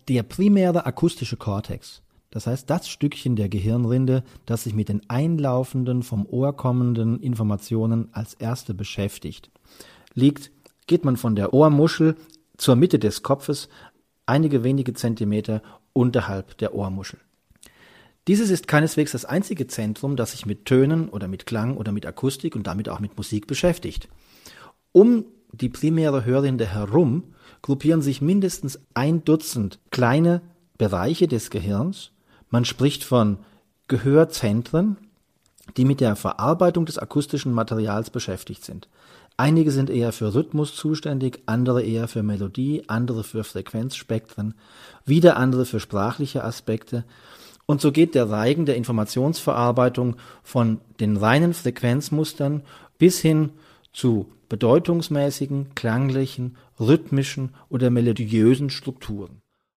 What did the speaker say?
Der primäre akustische Kortex, das heißt das Stückchen der Gehirnrinde, das sich mit den einlaufenden, vom Ohr kommenden Informationen als erste beschäftigt, geht man von der Ohrmuschel zur Mitte des Kopfes einige wenige Zentimeter unterhalb der Ohrmuschel. Dieses ist keineswegs das einzige Zentrum, das sich mit Tönen oder mit Klang oder mit Akustik und damit auch mit Musik beschäftigt. Um die primäre Hörrinde herum gruppieren sich mindestens 1 Dutzend kleine Bereiche des Gehirns. Man spricht von Gehörzentren, die mit der Verarbeitung des akustischen Materials beschäftigt sind. Einige sind eher für Rhythmus zuständig, andere eher für Melodie, andere für Frequenzspektren, wieder andere für sprachliche Aspekte. Und so geht der Reigen der Informationsverarbeitung von den reinen Frequenzmustern bis hin zu bedeutungsmäßigen, klanglichen, rhythmischen oder melodiösen Strukturen.